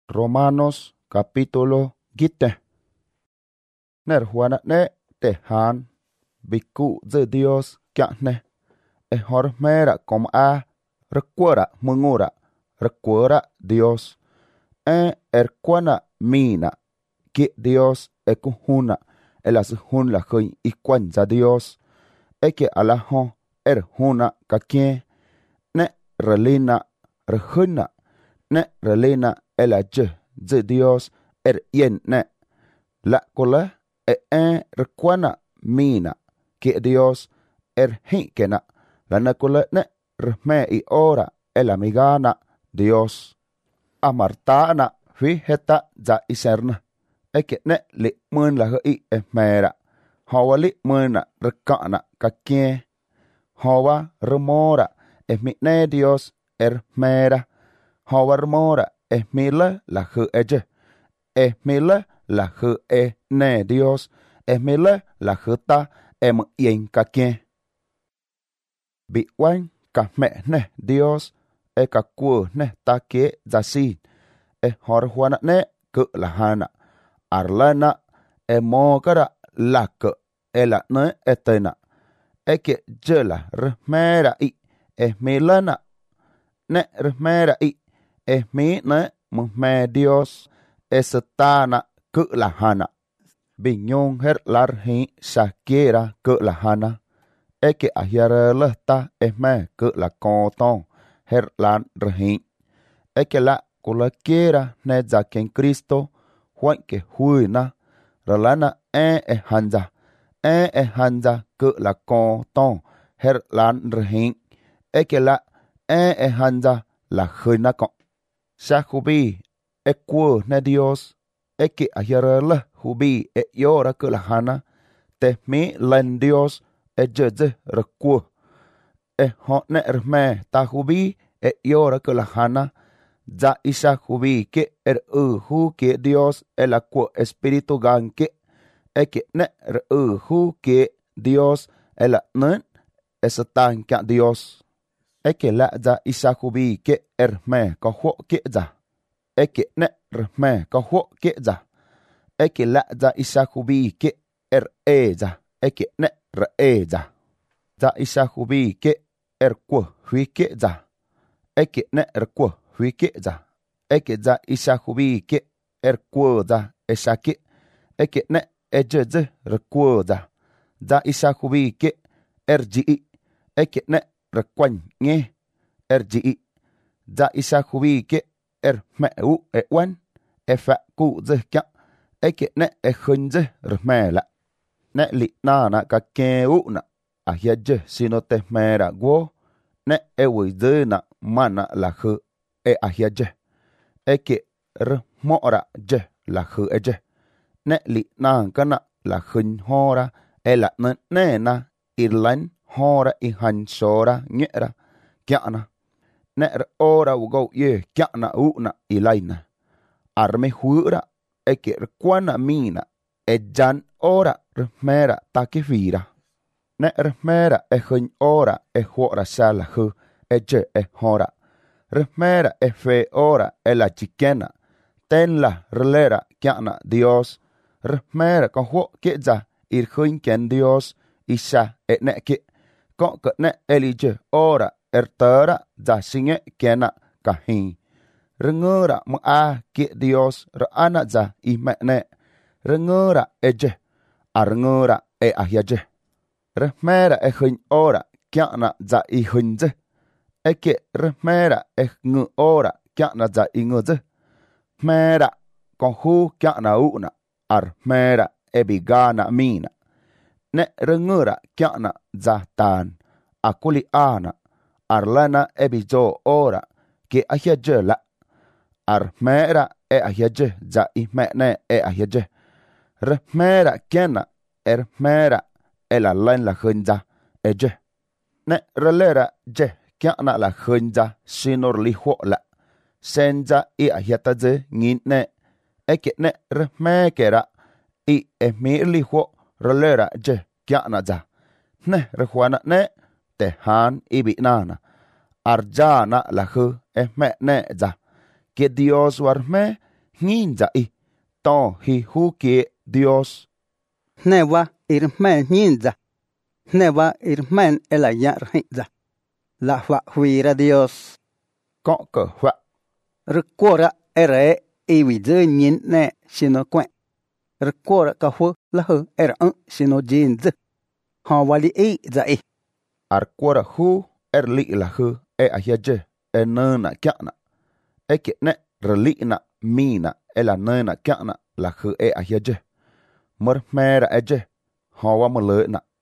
Romanos capítulo 7. Ner Juana ne te han biku de Dios kyane e hormera como a recuera Dios erquana mina que Dios e kuhuna el asihun la hui y kwanza Dios que alaho huna kakien ne relina rehuna ne relina el de Dios yen ne la cola requana mina que Dios hinkena la nacola ne reme y ora el amigana Dios amartana fijeta za iserna que ne li mun la hi mera hawali muna rekana kakien hawa remora mi ne Dios mera hawa remora mila la hu mila la hu ne Dios mila la huta yen kakien bi wan ka me ne Dios ka ku ne ta ke zasi hor huana ne ku la hana arlana mokara la ke ela ne etena que jela remera i milana ne remera i mi ne me Dios estana ku la hana biñon her larhi shakira ku la hana que ahiara lata me ku la konton her lan rehi que la kula ne za ken Cristo juan que huina relana hanza hanza que la konton her lan rehin que la hanza la huina con sa hubi ku ne Dios que ahiara hubi yora que la hana te mi len Dios jeje reku hot ne me ta hubi yora que la hana za isa hubi que hu que Dios el aku espíritu gan que ne hu que Dios el nen estan que Dios que la za isa hubi que me ko ho que za que ne me ko ho que za que la za isa hubi que za que ne za isa hubi que ku hui que za que ne ku hui que za za isa hubi que ku za esa que ne jeje recuerda za isa hubi que ji que ne recuan nye ji za isa hubi que me wan fa ku ze kya que ne hunze remela ne li na ka ke na ahyaje sino te mera go ne wize na mana la hu ahyaje que remora je la hu je ne li na kana la hun hora la ne na irlan hora i han sora nyera kyana ne ora ugo ye kyana una ilaina arme hura que kwana mina jan ora mera takifira ne mera hun ora hora sala hu je hora mera fe ora la chiquena ten la relera kyana Dios remera con ho que za ir hun ken Dios isa ne que con que ne elije ora ertera za singe kena kahin rengora ma que Dios ana za i me ne rengora eje arngora ahyaje remera hun ora kyana za i hunze que remera ngu ora kyana za i nguze mera con hu kyana una armera ebigana mina ne rengura kyana zatan akuli ana arlana ebijo ora que ahyaje la armera ahyaje za imene ahyaje remera kena ermera elalan la hunza eje ne relera je kyana la hunza sinor li la senza ahyataje ngin ne que ne remekera i emili ho rolera je kyana za ne rejuana ne te han ibinana arjana la hu me ne za que Dios warme nhìn ra y to hi hu kia Dios Newa irmen ninza. Newa irmen elayar hinza. La fa huira Dios. có cỡ họa Recuora ere iwi dơ nhìn nè xino quen. Recuora ka hu la hu era xino jin dơ. Họ wali y za y. arquara hu li la hu a hiaje nana kana ke ne reli na mina la nana kana la hu a hiaje mer mera eje hawa mo le na